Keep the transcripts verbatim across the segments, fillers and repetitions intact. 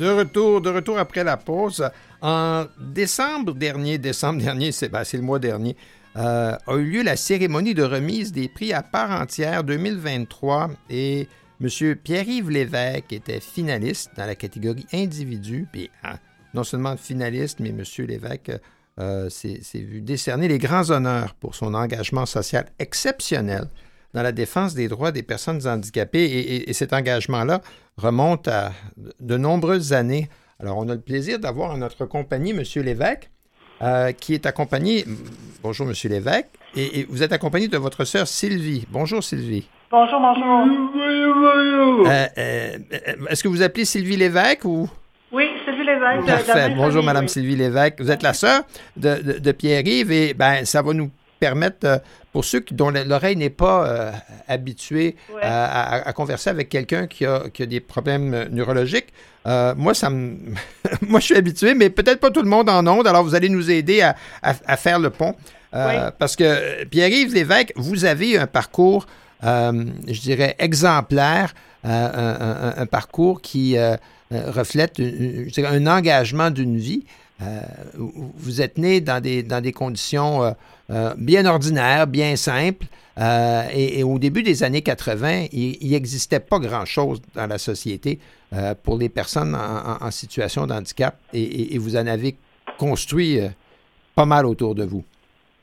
De retour, de retour après la pause. En décembre dernier, décembre dernier, c'est, ben, c'est le mois dernier, euh, a eu lieu la cérémonie de remise des prix à part entière deux mille vingt-trois et M. Pierre-Yves Lévesque était finaliste dans la catégorie individu. Puis, hein, non seulement finaliste, mais M. Lévesque euh, s'est, s'est vu décerner les grands honneurs pour son engagement social exceptionnel dans la défense des droits des personnes handicapées. Et, et, et cet engagement-là remonte à de nombreuses années. Alors, on a le plaisir d'avoir à notre compagnie M. Lévesque, euh, qui est accompagné... Bonjour, M. Lévesque. Et, et vous êtes accompagné de votre sœur Sylvie. Bonjour, Sylvie. Bonjour, bonjour. Euh, euh, est-ce que vous appelez Sylvie Lévesque ou... Oui, Sylvie Lévesque. Parfait. De, de Bonjour, famille, Mme oui. Sylvie Lévesque. Vous êtes la sœur de, de, de Pierre-Yves et ben, ça va nous permettre, euh, pour ceux qui, dont l'oreille n'est pas euh, habituée Ouais. à, à, à converser avec quelqu'un qui a, qui a des problèmes neurologiques, euh, moi, ça me... moi, je suis habitué, mais peut-être pas tout le monde en onde. Alors, vous allez nous aider à, à, à faire le pont. Euh, Oui. Parce que, Pierre-Yves Lévesque, vous avez un parcours, euh, je dirais, exemplaire, euh, un, un, un parcours qui euh, reflète une- je dirais, un engagement d'une vie. Euh, vous êtes né dans des, dans des conditions euh, euh, bien ordinaires, bien simples. Euh, et, et au début des années quatre-vingt, il n'existait pas grand-chose dans la société euh, pour les personnes en, en- en situation de handicap. Et, et- et vous en avez construit euh, pas mal autour de vous.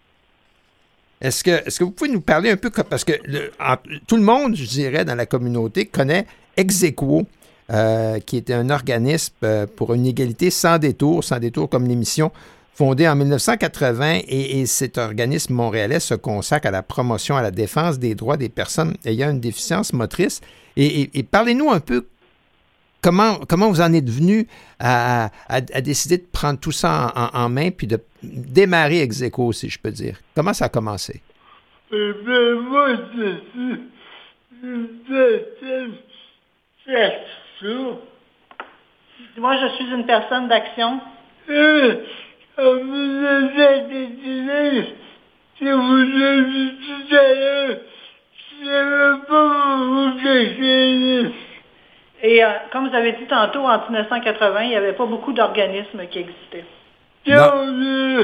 Est-ce que, est-ce que vous pouvez nous parler un peu, comme- parce que le- en- tout le monde, je dirais, dans la communauté connaît Exequo, euh, qui était un organisme euh, pour une égalité sans détour, sans détour comme l'émission, fondée en dix-neuf cent quatre-vingts, et, et cet organisme montréalais se consacre à la promotion, à la défense des droits des personnes ayant une déficience motrice. Et, et- et parlez-nous un peu comment, comment vous en êtes venu à, à- à décider de prendre tout ça en, en- en main puis de démarrer Exequo, si je peux dire. Comment ça a commencé? Eh bien, moi, je suis une personne d'action. Moi, je suis une personne d'action. Et, comme vous avez décidé, si vous l'avez dit tout à l'heure, je ne veux pas vous cacher. Et euh, comme vous avez dit tantôt, en dix-neuf cent quatre-vingts, il n'y avait pas beaucoup d'organismes qui existaient. Non. Donc, euh,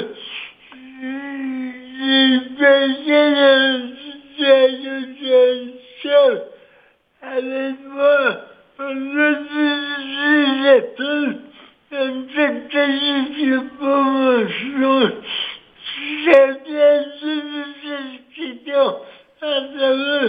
j'ai passé la situation avec moi. On a dit j'appelle, elle fait qualifier pour mon chose. J'ai bien suivi cette question à travers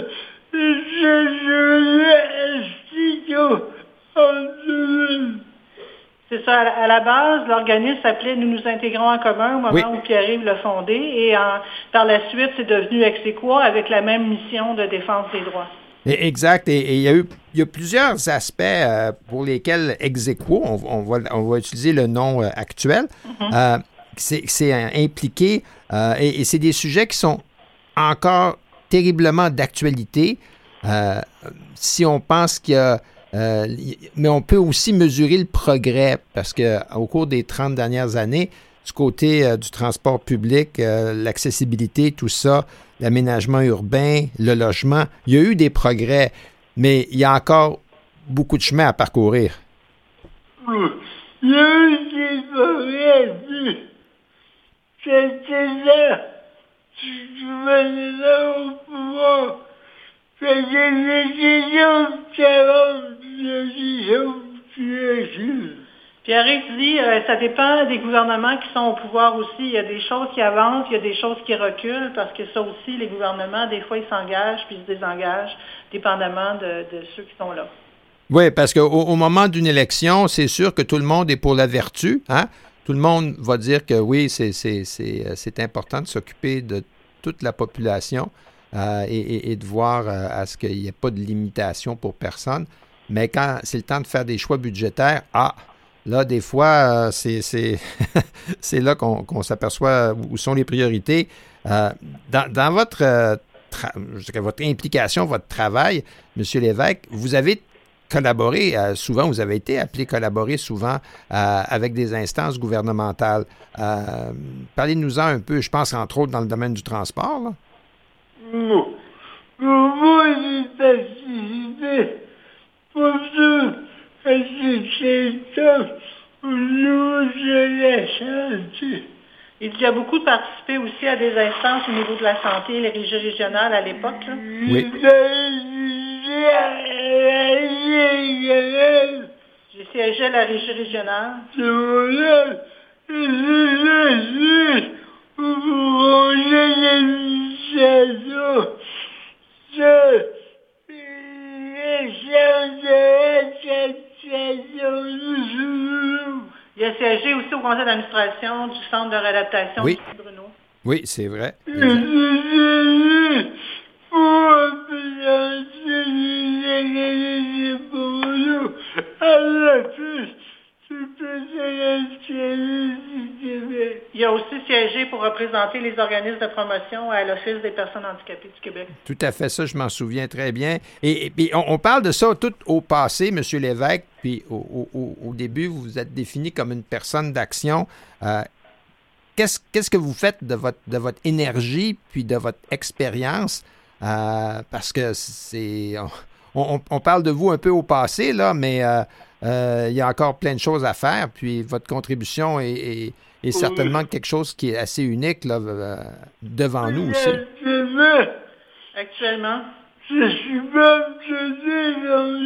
le studio en deux. C'est ça, à la, à la base, l'organisme s'appelait Nous nous intégrons en commun au moment Oui. où Pierre-Yves l'a fondé. Et en- par la suite, c'est devenu Exequo avec la même mission de défense des droits. Et- Exact. Et, et il y a eu il y a plusieurs aspects euh, pour lesquels Exequo, on, on va, on va utiliser le nom euh, actuel, euh, c'est, c'est euh, impliqué euh, et, et c'est des sujets qui sont encore terriblement d'actualité. Euh, si on pense qu'il y a... euh, y- mais on peut aussi mesurer le progrès parce qu'au cours des trente dernières années, du côté euh, du transport public, euh, l'accessibilité, tout ça, l'aménagement urbain, le logement, il y a eu des progrès, mais il y a encore beaucoup de chemin à parcourir. Il y a eu des problèmes. C'était là. Je venais là au pouvoir. C'était des décisions différentes des décisions créatives. Pierre-Yves dit, euh, ça dépend des gouvernements qui sont au pouvoir aussi. Il y a des choses qui avancent, il y a des choses qui reculent, parce que ça aussi, les gouvernements, des fois, ils s'engagent puis ils se désengagent, dépendamment de, de ceux qui sont là. Oui, parce qu'au au moment d'une élection, c'est sûr que tout le monde est pour la vertu. Hein? Tout le monde va dire que oui, c'est, c'est, c'est, euh, c'est important de s'occuper de toute la population euh, et, et- et de voir euh, à ce qu'il n'y ait pas de limitation pour personne. Mais quand c'est le temps de faire des choix budgétaires, ah, là, des fois, euh, c'est, c'est, c'est là qu'on, qu'on s'aperçoit où sont les priorités. Euh, dans, dans votre, euh, tra- je dirais votre implication, votre travail, M. Lévesque, vous avez collaboré, euh, souvent, vous avez été appelé collaborer souvent euh, avec des instances gouvernementales. Euh, parlez-nous-en un peu, je pense entre autres dans le domaine du transport. Là. Non. Pour moi, j'ai participé pour tout assistance au niveau de la santé. Il y a beaucoup participé aussi à des instances au niveau de la santé, les régies régionales à l'époque. Là. Oui. J'ai siégé à la régie régionale. Il a siégé aussi au conseil d'administration du centre de réadaptation Oui. de Bruno. Oui, c'est vrai. Il a aussi siégé pour représenter les organismes de promotion à l'Office des personnes handicapées du Québec. Tout à fait, ça, je m'en souviens très bien. Et, et puis, on, on parle de ça tout au passé, M. Lévesque, puis au, au, au début, vous vous êtes défini comme une personne d'action. Euh, qu'est-ce, qu'est-ce que vous faites de votre, de votre énergie, puis de votre expérience? Euh, parce que c'est... On, on, on parle de vous un peu au passé, là, mais euh, euh, il y a encore plein de choses à faire, puis votre contribution est... est Et certainement quelque chose qui est assez unique là, euh, devant nous aussi. Actuellement, je suis membre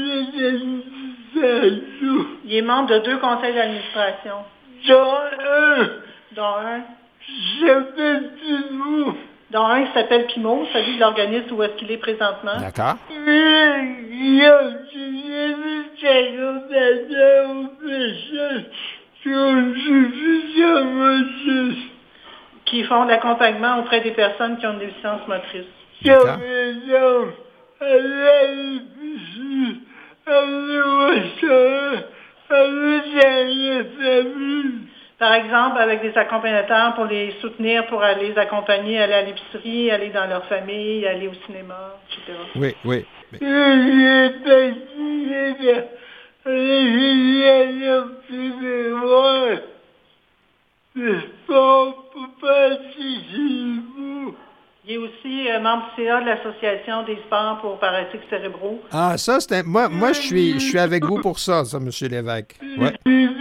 de il est membre de deux conseils d'administration. Dont un, dont un, s'appelle Pimo. Dont un qui s'appelle Pimo, celui de l'organisme où est-ce qu'il est présentement. D'accord. Il y a aussi des personnes qui font de l'accompagnement auprès des personnes qui ont des déficiences motrices. D'accord. Par exemple, avec des accompagnateurs pour les soutenir, pour aller les accompagner, aller à l'épicerie, aller dans leur famille, aller au cinéma, et cetera. Oui, oui. Il est aussi euh, membre du C A de l'Association des sports pour paralytiques cérébraux. Ah, ça, c'est moi, moi je suis je suis avec vous pour ça, ça, M. Lévesque. Ouais.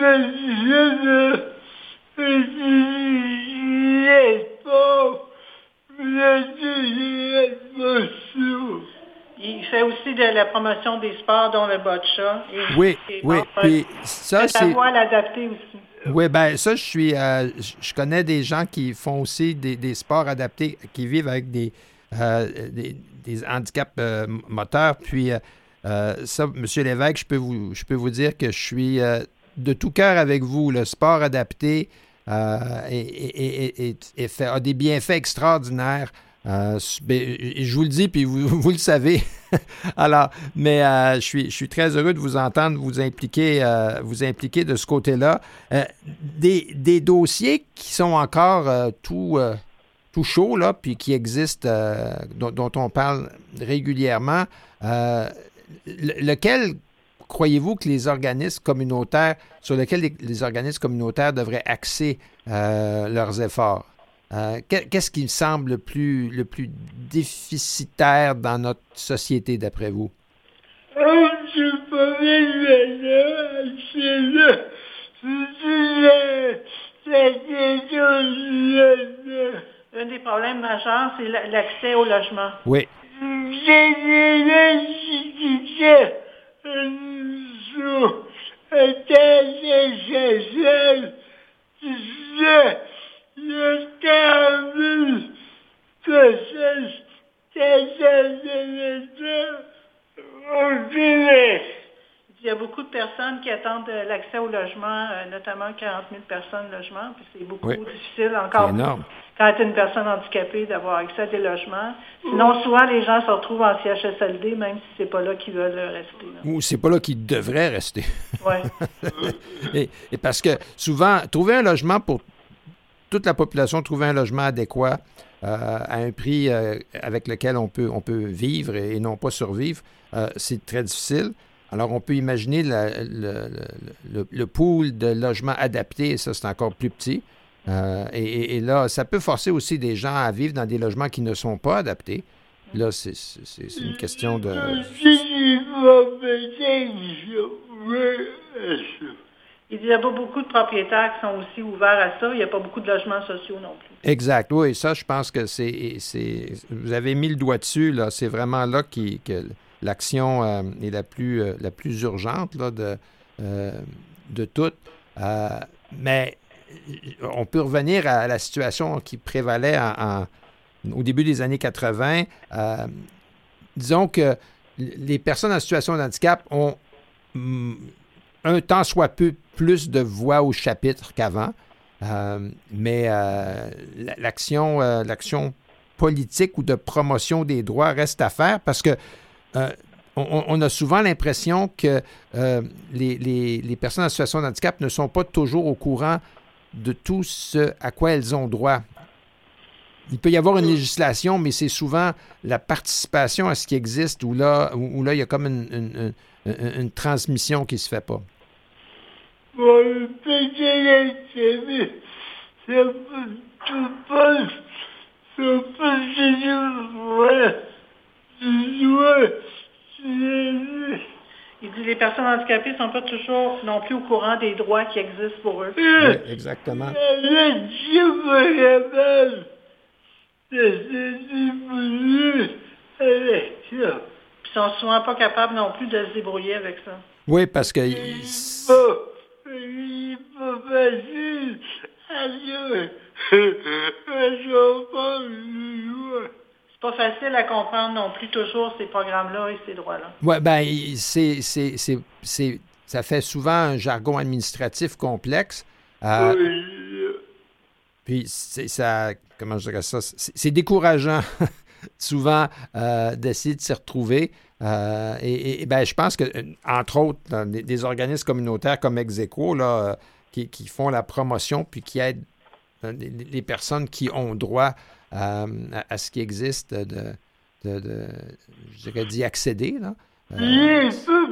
Il fait aussi de la promotion des sports, dont le boccia. Et oui, et oui. Puis ça, c'est... la voile adaptée aussi. Oui, bien, ça, je suis... Euh, je connais des gens qui font aussi des, des sports adaptés, qui vivent avec des, euh, des, des handicaps euh, moteurs. Puis euh, ça, M. Lévesque, je peux vous, je peux vous dire que je suis euh, de tout cœur avec vous. Le sport adapté euh, est, est, est, est fait, a des bienfaits extraordinaires. Euh, je vous le dis, puis vous, vous le savez. Alors, mais euh, je suis, je suis très heureux de vous entendre vous impliquer, euh, vous impliquer de ce côté-là. Euh, des, des dossiers qui sont encore euh, tout, euh, tout chauds, là, puis qui existent, euh, dont, dont on parle régulièrement. Euh, lequel croyez-vous que les organismes communautaires, sur lesquels les, les organismes communautaires devraient axer euh, leurs efforts? Euh, qu'est-ce qui me semble le plus, le plus déficitaire dans notre société, d'après vous? Oh, je peux Un des problèmes majeurs, c'est l'accès au logement. Oui. Le terme que il y a beaucoup de personnes qui attendent l'accès au logement, notamment quarante mille personnes logement, puis c'est beaucoup oui. difficile encore énorme. Quand tu es une personne handicapée d'avoir accès à des logements. Sinon, souvent, les gens se retrouvent en C H S L D, même si c'est pas là qu'ils veulent rester. Là. Ou c'est pas là qu'ils devraient rester. Oui. et, et parce que souvent, trouver un logement pour toute la population, trouver un logement adéquat euh, à un prix euh, avec lequel on peut, on peut vivre et, et non pas survivre, euh, c'est très difficile. Alors, on peut imaginer la, le, le, le pool de logements adaptés, ça, c'est encore plus petit. Euh, et, et là, ça peut forcer aussi des gens à vivre dans des logements qui ne sont pas adaptés. Là, c'est, c'est, c'est une question de... ouverts à ça. Il dit qu'il n'y a pas beaucoup de propriétaires qui sont aussi ouverts à ça. Il n'y a pas beaucoup de logements sociaux non plus. Exact. Oui, ça, je pense que c'est... c'est vous avez mis le doigt dessus, là. C'est vraiment là qui, que l'action euh, est la plus, euh, la plus urgente là, de, euh, de toutes. Euh, mais on peut revenir à la situation qui prévalait en, en, au début des années quatre-vingt. Euh, disons que les personnes en situation de handicap ont mm, un tant soit peu plus de voix au chapitre qu'avant. Euh, mais euh, l'action, euh, l'action politique ou de promotion des droits reste à faire parce que euh, on, on a souvent l'impression que euh, les, les, les personnes en situation de handicap ne sont pas toujours au courant de tout ce à quoi elles ont droit. Il peut y avoir une législation, mais c'est souvent la participation à ce qui existe où là, où, où là il y a comme une, une, une, une transmission qui ne se fait pas. Bon, peut-être que c'est tout pas, c'est pas Il dit que les personnes handicapées ne sont pas toujours non plus au courant des droits qui existent pour eux. Oui, exactement. Puis ils sont souvent pas capables non plus de se débrouiller avec ça. Oui, parce que... C'est pas facile. C'est pas facile à comprendre non plus toujours ces programmes-là et ces droits-là. Oui, bien, c'est, c'est, c'est, c'est, ça fait souvent un jargon administratif complexe. Euh, Oui. Puis, c'est, ça, comment je dirais ça? C'est, c'est décourageant, souvent, euh, d'essayer de s'y retrouver. Euh, et, et ben, je pense que, entre autres, là, des, des organismes communautaires comme Exequo, là, euh, qui, qui font la promotion puis qui aident euh, les, les personnes qui ont droit euh, à, à ce qui existe, de, de, de je dirais, d'y accéder. Là. Euh,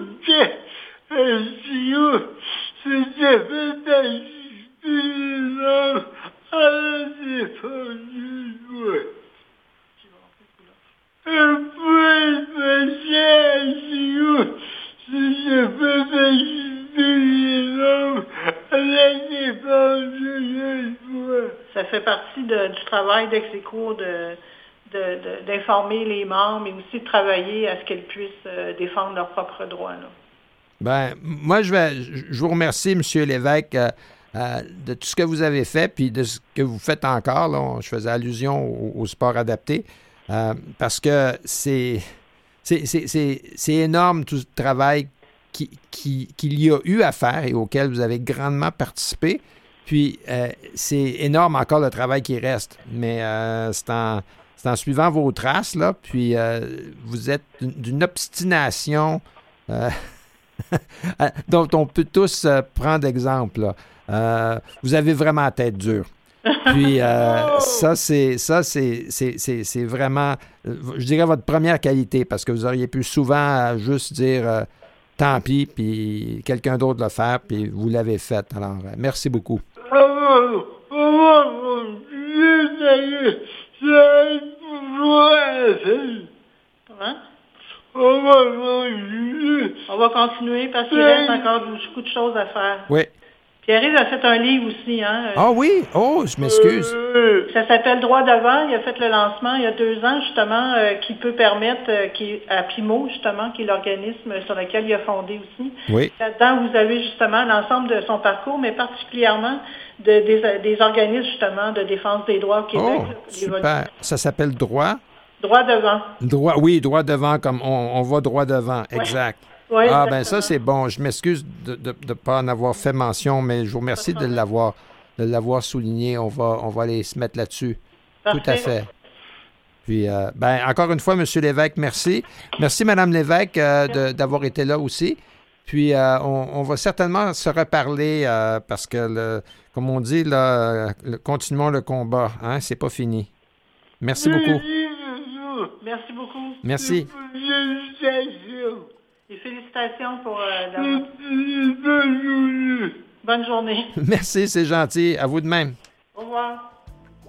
Ça fait partie de, du travail d'Exequo de, de, de, d'informer les membres, mais aussi de travailler à ce qu'elles puissent euh, défendre leurs propres droits. Là. Ben, moi, je vais, je vous remercie, M. Lévesque, euh, euh, de tout ce que vous avez fait, puis de ce que vous faites encore. Là. Je faisais allusion au, au sport adapté, euh, parce que c'est, c'est, c'est, c'est, c'est énorme tout le travail qui, qui, qu'il y a eu à faire et auquel vous avez grandement participé. Puis, euh, c'est énorme encore le travail qui reste, mais euh, c'est, en, c'est en suivant vos traces, là, puis euh, vous êtes d'une, d'une obstination euh, dont on peut tous euh, prendre exemple. Là. Euh, vous avez vraiment la tête dure. Puis, euh, ça, c'est, ça c'est, c'est, c'est, c'est vraiment, je dirais, votre première qualité, parce que vous auriez pu souvent juste dire euh, tant pis, puis quelqu'un d'autre le faire, puis vous l'avez fait. Alors, euh, merci beaucoup. Hein? On va continuer parce qu'il reste encore beaucoup de choses à faire. Oui. Pierre a fait un livre aussi, hein? Ah oui? Oh, je m'excuse. Ça s'appelle Droit devant. Il a fait le lancement il y a deux ans, justement, euh, qui peut permettre, euh, qui, à Pimo, justement, qui est l'organisme sur lequel il a fondé aussi. Oui. Là-dedans, vous avez justement l'ensemble de son parcours, mais particulièrement de, des, des organismes, justement, de défense des droits au Québec. Oh, super. Ça s'appelle Droit? Droit devant. Droit, oui, droit devant, comme on, on va droit devant, ouais. Exact. Oui, ah, ben ça, c'est bon. Je m'excuse de ne pas en avoir fait mention, mais je vous remercie de l'avoir, de l'avoir souligné. On va, on va aller se mettre là-dessus. Parfait. Tout à fait. Puis, euh, ben, encore une fois, M. Lévesque, merci. Merci, Mme Lévesque, euh, de, d'avoir été là aussi. Puis, euh, on, on va certainement se reparler euh, parce que, le, comme on dit, là, le, continuons le combat. Hein, c'est pas fini. Merci beaucoup. Merci beaucoup. Merci. Et félicitations pour euh, la... Bonne journée. Merci, c'est gentil. À vous de même. Au revoir.